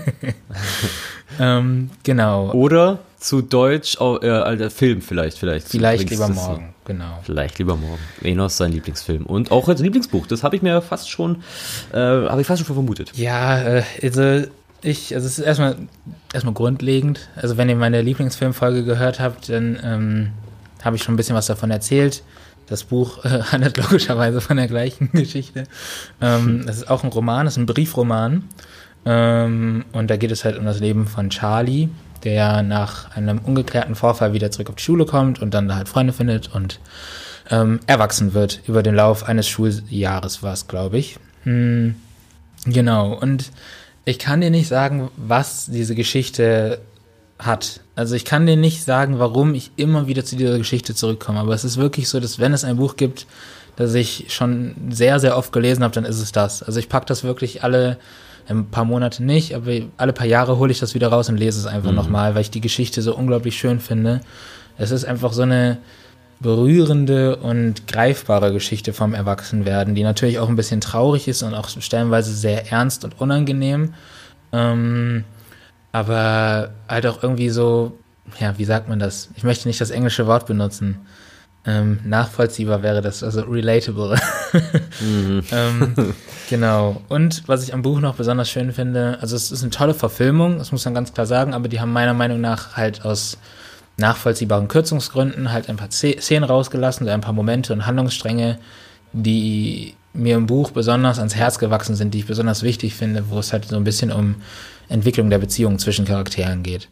Genau. Oder zu Deutsch, der Film vielleicht. Vielleicht lieber morgen, genau. Vielleicht lieber morgen. Enos sein Lieblingsfilm. Und auch als Lieblingsbuch. Das habe ich mir fast schon vermutet. Ja, es ist erstmal grundlegend. Also wenn ihr meine Lieblingsfilmfolge gehört habt, dann habe ich schon ein bisschen was davon erzählt. Das Buch handelt logischerweise von der gleichen Geschichte. Es ist auch ein Roman, es ist ein Briefroman. Und da geht es halt um das Leben von Charlie, der nach einem ungeklärten Vorfall wieder zurück auf die Schule kommt und dann da halt Freunde findet und erwachsen wird über den Lauf eines Schuljahres, war es, glaube ich. Genau, und ich kann dir nicht sagen, was diese Geschichte hat. Also ich kann dir nicht sagen, warum ich immer wieder zu dieser Geschichte zurückkomme, aber es ist wirklich so, dass wenn es ein Buch gibt, das ich schon sehr, sehr oft gelesen habe, dann ist es das. Also ich packe das wirklich alle ein paar Monate nicht, aber alle paar Jahre hole ich das wieder raus und lese es einfach nochmal, weil ich die Geschichte so unglaublich schön finde. Es ist einfach so eine berührende und greifbare Geschichte vom Erwachsenwerden, die natürlich auch ein bisschen traurig ist und auch stellenweise sehr ernst und unangenehm, aber halt auch irgendwie so, ja, wie sagt man das? Ich möchte nicht das englische Wort benutzen. Nachvollziehbar wäre das, also relatable. Genau. Und was ich am Buch noch besonders schön finde, also es ist eine tolle Verfilmung, das muss man ganz klar sagen, aber die haben meiner Meinung nach halt aus nachvollziehbaren Kürzungsgründen halt ein paar Szenen rausgelassen, ein paar Momente und Handlungsstränge, die mir im Buch besonders ans Herz gewachsen sind, die ich besonders wichtig finde, wo es halt so ein bisschen um Entwicklung der Beziehungen zwischen Charakteren geht.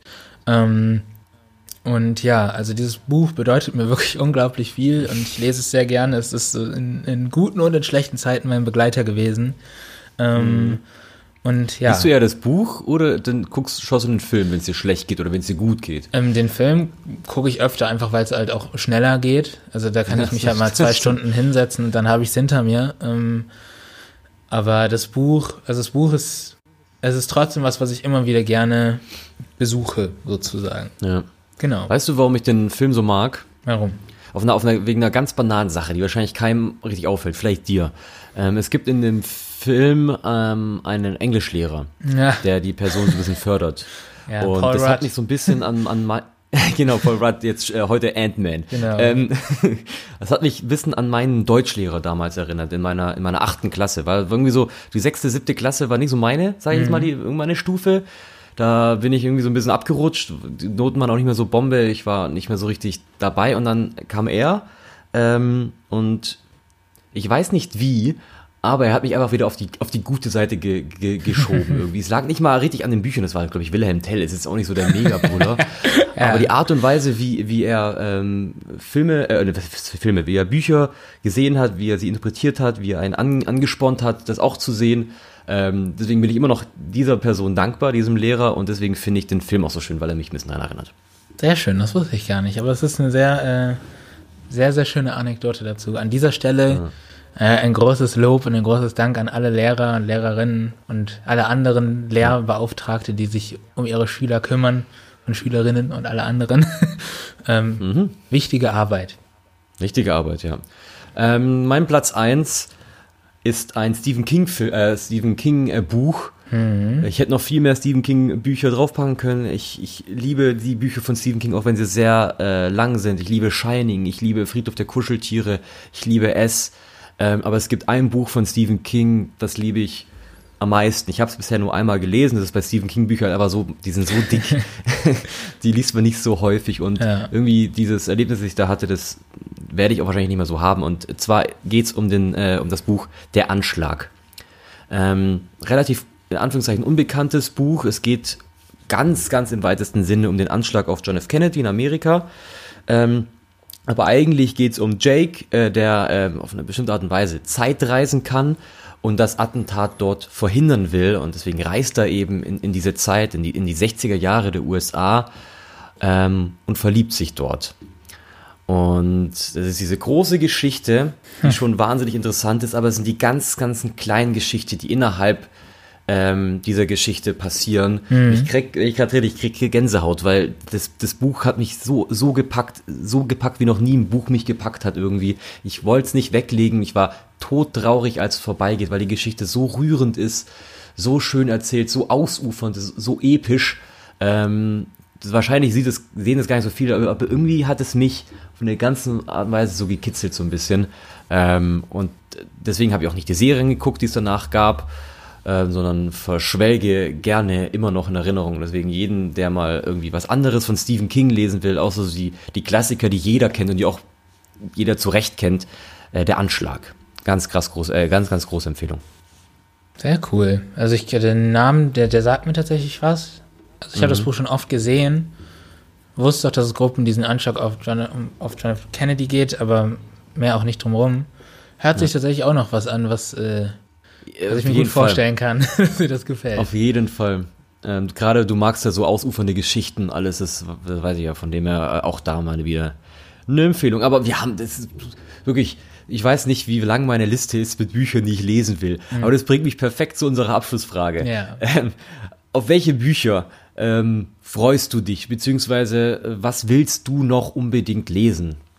Und ja, also dieses Buch bedeutet mir wirklich unglaublich viel und ich lese es sehr gerne. Es ist so in guten und in schlechten Zeiten mein Begleiter gewesen. Und ja. Liest du ja das Buch oder dann schaust du den Film, wenn es dir schlecht geht oder wenn es dir gut geht? Den Film gucke ich öfter einfach, weil es halt auch schneller geht. Also da kann ich mich halt mal 2 Stunden hinsetzen und dann habe ich es hinter mir. Aber das Buch ist trotzdem was ich immer wieder gerne besuche, sozusagen. Ja. Genau. Weißt du, warum ich den Film so mag? Warum? Wegen einer ganz banalen Sache, die wahrscheinlich keinem richtig auffällt, vielleicht dir. Es gibt in dem Film einen Englischlehrer, der die Person so ein bisschen fördert. Ja, und Paul das Rudd. hat mich so ein bisschen an genau, Paul Rudd, jetzt heute Ant-Man. Genau. Das hat mich ein bisschen an meinen Deutschlehrer damals erinnert, in meiner 8. Klasse. Weil irgendwie so, die 6., 7. Klasse war nicht so meine, sage ich jetzt mal, meine Stufe. Da bin ich irgendwie so ein bisschen abgerutscht. Die Noten waren auch nicht mehr so Bombe. Ich war nicht mehr so richtig dabei. Und dann kam er. Und ich weiß nicht wie, aber er hat mich einfach wieder auf die gute Seite geschoben irgendwie. Es lag nicht mal richtig an den Büchern. Das war, glaube ich, Wilhelm Tell. Es ist auch nicht so der Mega-Brüller. Ja. Aber die Art und Weise, wie er wie er Bücher gesehen hat, wie er sie interpretiert hat, wie er einen angespornt hat, das auch zu sehen. Deswegen bin ich immer noch dieser Person dankbar, diesem Lehrer, und deswegen finde ich den Film auch so schön, weil er mich ein bisschen daran erinnert. Sehr schön, das wusste ich gar nicht, aber es ist eine sehr, sehr, sehr schöne Anekdote dazu. An dieser Stelle ein großes Lob und ein großes Dank an alle Lehrer und Lehrerinnen und alle anderen Lehrbeauftragte, die sich um ihre Schüler kümmern und Schülerinnen und alle anderen. Wichtige Arbeit. Wichtige Arbeit, ja. Mein Platz 1 ist ein Stephen King Buch. Ich hätte noch viel mehr Stephen King Bücher draufpacken können. Ich liebe die Bücher von Stephen King, auch wenn sie sehr lang sind. Ich liebe Shining, ich liebe Friedhof der Kuscheltiere, ich liebe S. Aber es gibt ein Buch von Stephen King, das liebe ich am meisten. Ich habe es bisher nur einmal gelesen, das ist bei Stephen King Büchern aber so, die sind so dick, die liest man nicht so häufig und irgendwie dieses Erlebnis, das ich da hatte, das werde ich auch wahrscheinlich nicht mehr so haben. Und zwar geht's um das Buch Der Anschlag. Relativ in Anführungszeichen unbekanntes Buch. Es geht ganz, ganz im weitesten Sinne um den Anschlag auf John F. Kennedy in Amerika. Aber eigentlich geht's um Jake, der auf eine bestimmte Art und Weise Zeitreisen kann und das Attentat dort verhindern will. Und deswegen reist er eben in diese Zeit, in die 60er Jahre der USA und verliebt sich dort. Und das ist diese große Geschichte, die schon wahnsinnig interessant ist, aber es sind die ganz, ganz kleinen Geschichten, die innerhalb dieser Geschichte passieren. Ich krieg Gänsehaut, weil das Buch hat mich so gepackt, wie noch nie ein Buch mich gepackt hat irgendwie. Ich wollte es nicht weglegen, ich war todtraurig, als es vorbeigeht, weil die Geschichte so rührend ist, so schön erzählt, so ausufernd, so episch. Wahrscheinlich sehen es gar nicht so viele, aber irgendwie hat es mich von der ganzen Art und Weise so gekitzelt so ein bisschen. Und deswegen habe ich auch nicht die Serien geguckt, die es danach gab, sondern verschwelge gerne immer noch in Erinnerung. Deswegen jeden, der mal irgendwie was anderes von Stephen King lesen will, außer so die Klassiker, die jeder kennt und die auch jeder zu Recht kennt, Der Anschlag. Ganz große Empfehlung. Sehr cool. Also den Namen, der sagt mir tatsächlich was. Also ich habe das Buch schon oft gesehen, wusste auch, dass es grob um diesen Anschlag auf John F. Kennedy geht, aber mehr auch nicht drumherum. Hört sich tatsächlich auch noch was an, was ich mir gut vorstellen kann, dass dir das gefällt. Auf jeden Fall. Gerade du magst ja so ausufernde Geschichten, alles ist, das weiß ich ja, von dem her auch da mal wieder eine Empfehlung. Aber wir haben, das ist wirklich, ich weiß nicht, wie lang meine Liste ist mit Büchern, die ich lesen will, aber das bringt mich perfekt zu unserer Abschlussfrage. Ja. Auf welche Bücher freust du dich, beziehungsweise was willst du noch unbedingt lesen?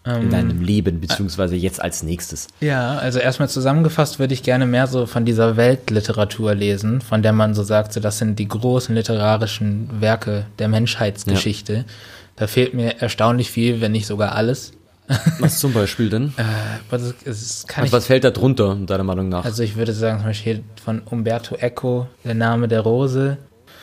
in deinem Leben, beziehungsweise jetzt als nächstes? Ja, also erstmal zusammengefasst würde ich gerne mehr so von dieser Weltliteratur lesen, von der man so sagt, so das sind die großen literarischen Werke der Menschheitsgeschichte. Ja. Da fehlt mir erstaunlich viel, wenn nicht sogar alles. Was zum Beispiel denn? Was fällt da drunter, deiner Meinung nach? Also ich würde sagen, zum Beispiel von Umberto Eco, Der Name der Rose,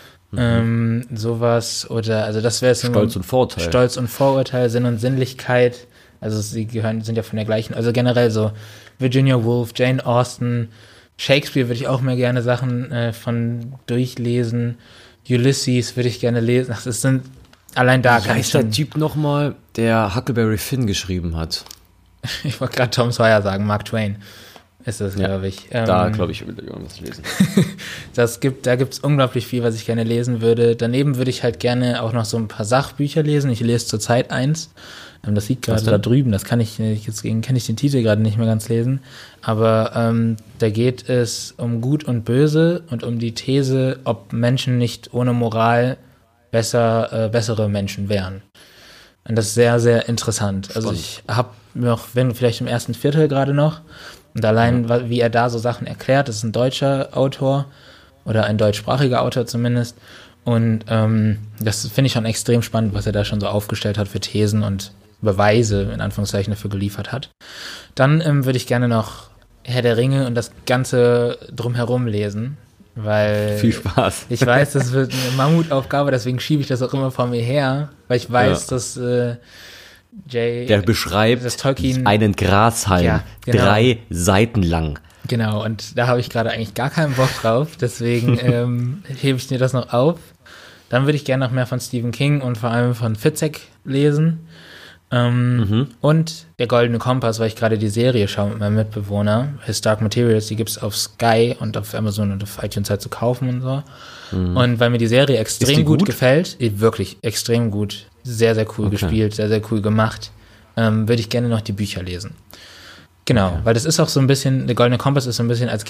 sowas, oder, also das wäre Stolz und Vorurteil. Stolz und Vorurteil, Sinn und Sinnlichkeit, also sind ja von der gleichen, also generell so Virginia Woolf, Jane Austen, Shakespeare würde ich auch mehr gerne Sachen von durchlesen, Ulysses würde ich gerne lesen, ach, das sind allein da kann ich der Typ nochmal, der Huckleberry Finn geschrieben hat? Ich wollte gerade Tom Sawyer sagen, Mark Twain ist das, glaube ich. Da, glaube ich, will ich irgendwas lesen. Da gibt's unglaublich viel, was ich gerne lesen würde. Daneben würde ich halt gerne auch noch so ein paar Sachbücher lesen. Ich lese zurzeit eins. Das liegt gerade da drüben. Das kann ich den Titel gerade nicht mehr ganz lesen. Aber da geht es um Gut und Böse und um die These, ob Menschen nicht ohne Moral bessere Menschen wären. Und das ist sehr, sehr interessant. Spannend. Also ich habe noch, wenn vielleicht im ersten Viertel gerade noch, und allein, wie er da so Sachen erklärt, das ist ein deutscher Autor oder ein deutschsprachiger Autor zumindest. Und das finde ich schon extrem spannend, was er da schon so aufgestellt hat für Thesen und Beweise, in Anführungszeichen, dafür geliefert hat. Dann würde ich gerne noch Herr der Ringe und das Ganze drumherum lesen. Weil viel Spaß. Ich weiß, das wird eine Mammutaufgabe, deswegen schiebe ich das auch immer vor mir her, weil ich weiß, dass der beschreibt Tolkien einen Grashalm, 3 Seiten lang. Genau, und da habe ich gerade eigentlich gar keinen Bock drauf, deswegen hebe ich mir das noch auf. Dann würde ich gerne noch mehr von Stephen King und vor allem von Fitzek lesen. Und der Goldene Kompass, weil ich gerade die Serie schaue mit meinem Mitbewohner, His Dark Materials, die gibt's auf Sky und auf Amazon und auf iTunes halt zu kaufen und so. Und weil mir die Serie extrem gut gefällt, wirklich extrem gut, sehr, sehr cool gespielt, sehr, sehr cool gemacht, würde ich gerne noch die Bücher lesen. Genau, weil das ist auch so ein bisschen, der Goldene Kompass ist so ein bisschen als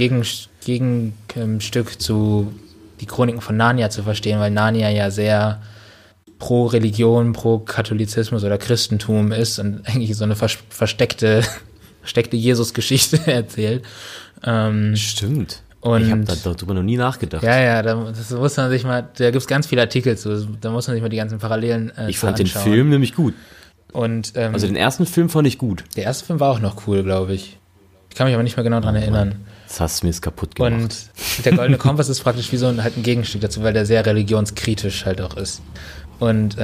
Gegenstück zu die Chroniken von Narnia zu verstehen, weil Narnia ja sehr pro Religion, pro Katholizismus oder Christentum ist und eigentlich so eine versteckte Jesus-Geschichte erzählt. Stimmt. Und ich habe darüber noch nie nachgedacht. Ja, das muss man sich mal, da gibt's ganz viele Artikel zu, da muss man sich mal die ganzen Parallelen ich fand anschauen. Den Film nämlich gut. Und, also den ersten Film fand ich gut. Der erste Film war auch noch cool, glaube ich. Ich kann mich aber nicht mehr genau dran erinnern. Das hast du mir jetzt kaputt gemacht. Und der Goldene Kompass ist praktisch wie so ein Gegenstück dazu, weil der sehr religionskritisch halt auch ist. Und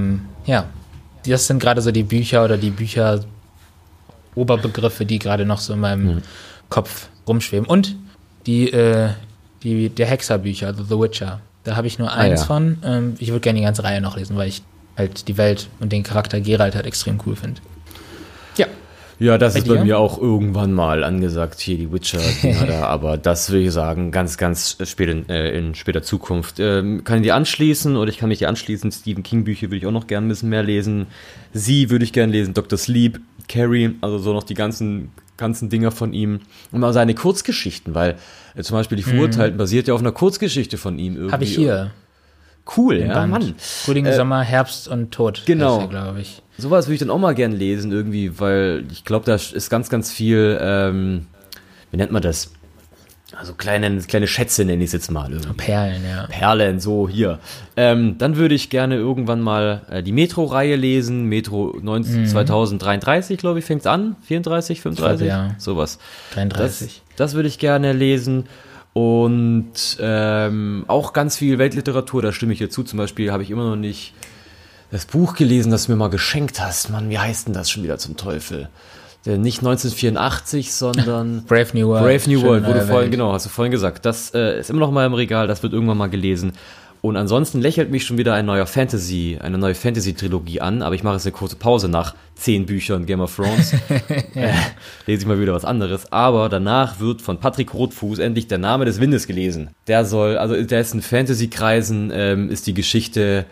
das sind gerade so die Bücher oder die Bücher-Oberbegriffe, die gerade noch so in meinem Kopf rumschweben. Und der Hexerbücher, also The Witcher. Da habe ich nur eins von. Ich würde gerne die ganze Reihe noch lesen, weil ich halt die Welt und den Charakter Geralt halt extrem cool finde. Ja. Ja, das ist bei mir auch irgendwann mal angesagt, hier die Witcher-Dinger da, aber das würde ich sagen, ganz, ganz spät in später Zukunft. Kann ich die anschließen oder ich kann mich hier anschließen. Stephen King-Bücher würde ich auch noch gerne ein bisschen mehr lesen. Sie würde ich gerne lesen, Dr. Sleep, Carrie, also so noch die ganzen Dinger von ihm. Und mal seine Kurzgeschichten, weil zum Beispiel die Verurteilten basiert ja auf einer Kurzgeschichte von ihm irgendwie. Habe ich hier. Cool, ja, Mann. Frühling, Sommer, Herbst und Tod. Genau. Glaube ich. Sowas würde ich dann auch mal gerne lesen irgendwie, weil ich glaube, da ist ganz, ganz viel, wie nennt man das? Also kleine Schätze nenne ich es jetzt mal. Irgendwie. Perlen, ja. Perlen, so hier. Dann würde ich gerne irgendwann mal die Metro-Reihe lesen. Metro 2033, glaube ich, fängt es an. 34, 35? Ich glaub, ja. Sowas. 33. Das würde ich gerne lesen. Und auch ganz viel Weltliteratur, da stimme ich dir zu. Zum Beispiel habe ich immer noch nicht das Buch gelesen, das du mir mal geschenkt hast. Mann, wie heißt denn das schon wieder zum Teufel? Nicht 1984, sondern Brave New World. Brave New World, hast du vorhin gesagt. Das ist immer noch mal im Regal, das wird irgendwann mal gelesen. Und ansonsten lächelt mich schon wieder eine neue Fantasy-Trilogie an, aber ich mache jetzt eine kurze Pause nach 10 Büchern Game of Thrones. Lese ich mal wieder was anderes. Aber danach wird von Patrick Rothfuss endlich Der Name des Windes gelesen. Der ist in Fantasy-Kreisen, ist die Geschichte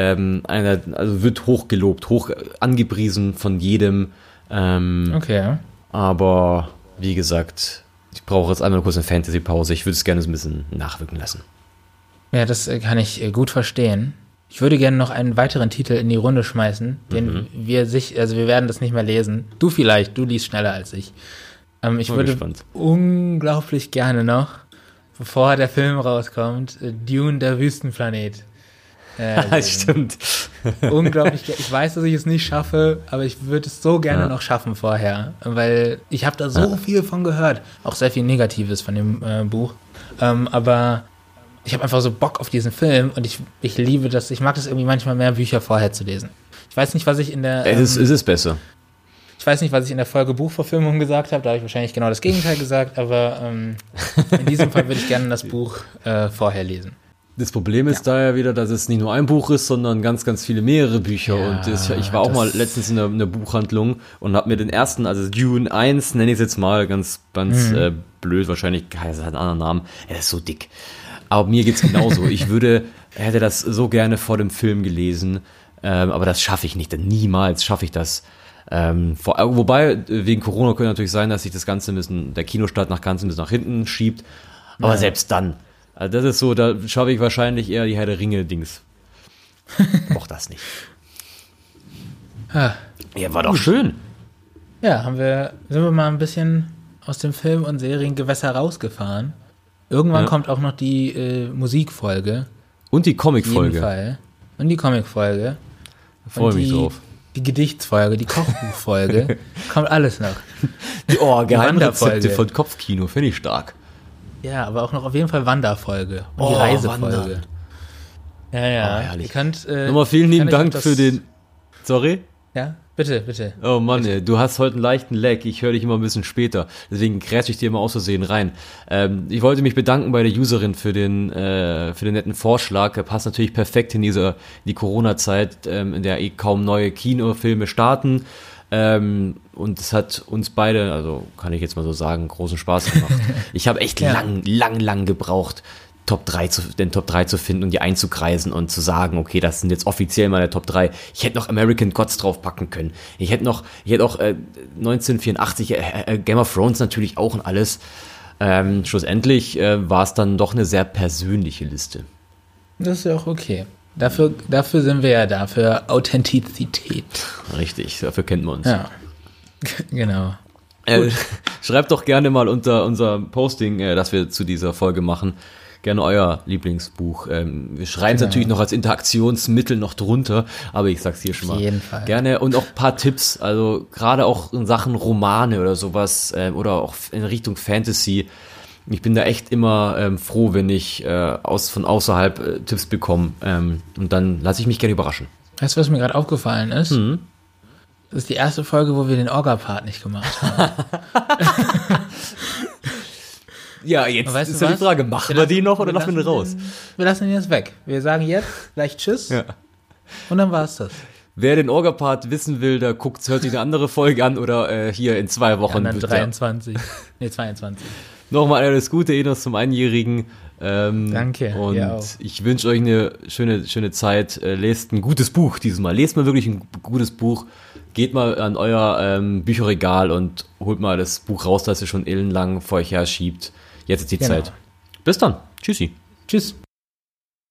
wird hochgelobt, hoch angepriesen von jedem. Okay. Aber wie gesagt, ich brauche jetzt einmal kurz eine Fantasy-Pause. Ich würde es gerne so ein bisschen nachwirken lassen. Ja, das kann ich gut verstehen. Ich würde gerne noch einen weiteren Titel in die Runde schmeißen, den wir werden das nicht mehr lesen. Du vielleicht, du liest schneller als ich. Ich würde unglaublich gerne noch, bevor der Film rauskommt, Dune, der Wüstenplanet. Stimmt. Unglaublich. Ich weiß, dass ich es nicht schaffe, aber ich würde es so gerne noch schaffen vorher, weil ich habe da so viel von gehört. Auch sehr viel Negatives von dem Buch. Aber ich habe einfach so Bock auf diesen Film und ich liebe das. Ich mag das irgendwie manchmal mehr, Bücher vorher zu lesen. Ich weiß nicht, was ich in der... Es ist besser. Ich weiß nicht, was ich in der Folge Buchverfilmung gesagt habe. Da habe ich wahrscheinlich genau das Gegenteil gesagt. Aber in diesem Fall würde ich gerne das Buch vorher lesen. Das Problem ist da ja wieder, dass es nicht nur ein Buch ist, sondern ganz, ganz mehrere Bücher. Ja, und ich war auch mal letztens in einer Buchhandlung und habe mir den ersten, also Dune 1, nenne ich es jetzt mal, ganz blöd, wahrscheinlich, es hat einen anderen Namen, er ist so dick. Aber mir geht's genauso. Hätte das so gerne vor dem Film gelesen, aber das schaffe ich nicht, denn niemals schaffe ich das. Wobei, wegen Corona könnte natürlich sein, dass sich das Ganze der Kinostart nach nach hinten schiebt, aber selbst dann. Also das ist so, da schaffe ich wahrscheinlich eher die Herr der Ringe-Dings. Auch das nicht. Ja, war doch schön. Ja, sind wir mal ein bisschen aus dem Film- und Seriengewässer rausgefahren. Irgendwann kommt auch noch die Musikfolge. Und die Comicfolge. Auf jeden Fall. Und die Comicfolge. Freue mich drauf. Die Gedichtsfolge, die Kochbuchfolge. Kommt alles noch. Geheimrezepte von Kopfkino, finde ich stark. Ja, aber auch noch auf jeden Fall Wanderfolge und die Reisefolge. Wandern. Ja. Herrlich. Ihr könnt, nochmal vielen lieben Dank für den... Sorry? Ja, bitte. Oh Mann, ey, du hast heute einen leichten Lag. Ich höre dich immer ein bisschen später. Deswegen grätsche ich dir immer aus Versehen rein. Ich wollte mich bedanken bei der Userin für den netten Vorschlag. Er passt natürlich perfekt in die Corona-Zeit, in der kaum neue Kinofilme starten. Und es hat uns beide, also kann ich jetzt mal so sagen, großen Spaß gemacht. Ich habe echt lang gebraucht, den Top 3 zu finden und die einzukreisen und zu sagen, okay, das sind jetzt offiziell meine Top 3. Ich hätte noch American Gods draufpacken können. Ich hätte auch 1984, Game of Thrones natürlich auch und alles. Schlussendlich war es dann doch eine sehr persönliche Liste. Das ist ja auch okay. Dafür sind wir ja da, für Authentizität. Richtig, dafür kennt man uns. Ja, genau. Schreibt doch gerne mal unter unser Posting, das wir zu dieser Folge machen, gerne euer Lieblingsbuch. Wir schreiben es natürlich noch als Interaktionsmittel noch drunter, aber ich sag's hier schon mal. Auf jeden Fall. Gerne und auch ein paar Tipps, also gerade auch in Sachen Romane oder sowas oder auch in Richtung Fantasy. Ich bin da echt immer froh, wenn ich von außerhalb Tipps bekomme und dann lasse ich mich gerne überraschen. Weißt du, was mir gerade aufgefallen ist? Das ist die erste Folge, wo wir den Orga-Part nicht gemacht haben. Ja, jetzt ist ja die Frage, machen wir die noch oder lassen wir den raus? Wir lassen ihn jetzt weg. Wir sagen jetzt gleich Tschüss und dann war's das. Wer den Orga-Part wissen will, der hört sich eine andere Folge an oder hier in 2 Wochen. Ja, dann 22. Nee, 22. Nochmal alles Gute, Enos, zum Einjährigen. Danke. Und ich wünsche euch eine schöne Zeit. Lest ein gutes Buch dieses Mal. Lest mal wirklich ein gutes Buch. Geht mal an euer Bücherregal und holt mal das Buch raus, das ihr schon ellenlang vor euch her schiebt. Jetzt ist die Zeit. Bis dann. Tschüssi. Tschüss.